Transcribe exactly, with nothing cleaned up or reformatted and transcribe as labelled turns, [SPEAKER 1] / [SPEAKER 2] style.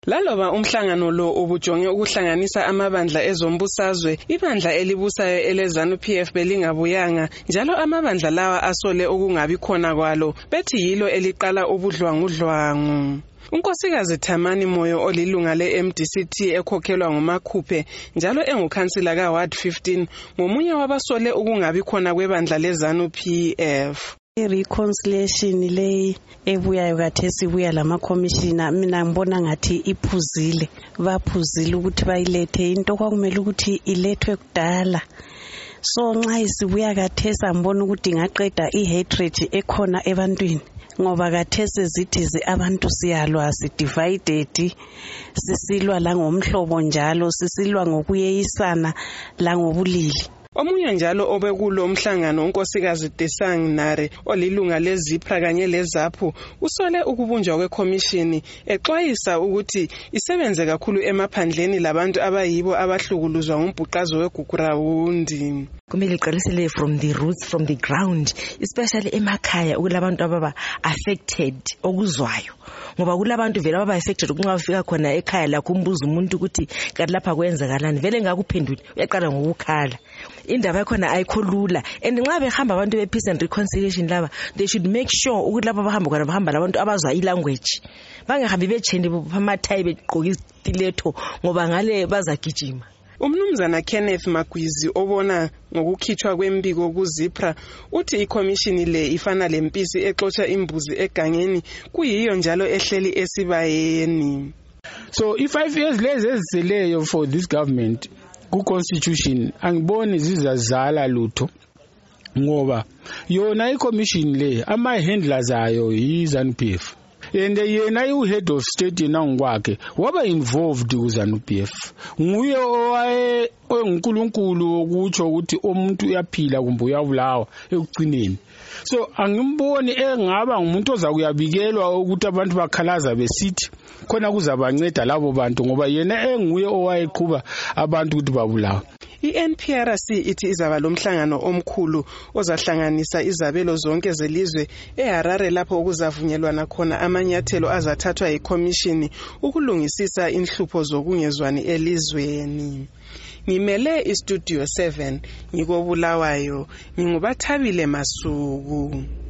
[SPEAKER 1] Laloba umhlangano lo ubujonge ukuhlanganisa amabandla ezombusazwe, ibandla elibusayo eleZANU-P F belingabuyanga, njalo amabandla lawa asole ukungabi khona kwalo, bethi yilo eliqala ubudlwangudlwangu. Unkosikazi Thamani Moyo olilunga le-M D C T ekhokhelwa nguMakhuphe njalo engukhansila ka-Ward fifteen ngomunye wabasole ukungabi khona kwebandla leZANU-P F.
[SPEAKER 2] I-reconciliation leyi ebuyayo kathesi ibuya lama commissioner, mina ngibona ngathi iphuzile, baphuzile ukuthi bayilethe into kwakumele ukuthi ilethwe kudala. So nxa isibuya kathesi ngibona ukuthi ingaqeda i-hatred ekhona ebantwini, ngoba kathesi zithi abantu siyalwa, si-divided, sisilwa la ngomhlobo njalo, sisilwa ngokuyeyisana la ngobulili.
[SPEAKER 1] Omunye njalo obekulo umhlangano unkosikazi Tesang Nare olilunga leZIPRA kanye leZAPU usole ukubunjwa kwekhomishini exwayisa ukuthi isebenze kakhulu emaphandleni labantu abayibo abahlukuluzwa ngumbhuqazo weGugurawundi.
[SPEAKER 3] Kumele iqalisele from the roots, from the ground, especially emakhaya ukulabantu ababa affected okuzwayo. Ngoba kulabantu vele ababa affected kunxa ufika khona ekhaya lakho umbuza umuntu ukuthi kanti lapha kwenzakalani, vele ngakuphendula uyaqala ngokukhala. Indaba yakhona ayikho lula, and nxa behamba abantu be peace and reconciliation laba, they should make sure ukuthi lapha bahamba khona bahamba labantu abazwa ilanguage, bangahambi betshende bamathayi begqoka istiletto ngoba ngale bazagijima.
[SPEAKER 1] Umnumzana Kenneth Magwizi obona ngokukhitshwa kwembiko kuZIPRA uthi ikhomishini le ifana lempisi exotsha imbuzi egangeni, kuyiyo njalo ehleli esibayeni.
[SPEAKER 4] So if five years lezi eziseleyo for this government ku constitution angiboni zizazala lutho, ngoba yona ikhomishini le ama handlers ayo yiZANU-P F. And yena yu head of state yena ngokwakhe waba involved kuZANU-P F. Nguye owaye oNkulunkulu ukutsho ukuthi umuntu uyaphila kumbe uyabulawa ekugcineni. So angimboni engaba ngumuntu ozakuyabikelwa ukuthi abantu bakhalaza besithi khona kuzabanceda labo bantu, ngoba yena enguye owayeqhuba abantu ukuthi babulawa.
[SPEAKER 1] I-N P R C ithi izaba lomhlangano omkhulu ozahlanganisa izabelo zonke zelizwe eHarare lapho okuzavunyelwana khona amanyathelo azathathwa yikhomishini ukulungisisa inhlupho zokungezwani elizweni. Ngimele iStudio seven ngikobulawayo, ngingubathabile Masuku.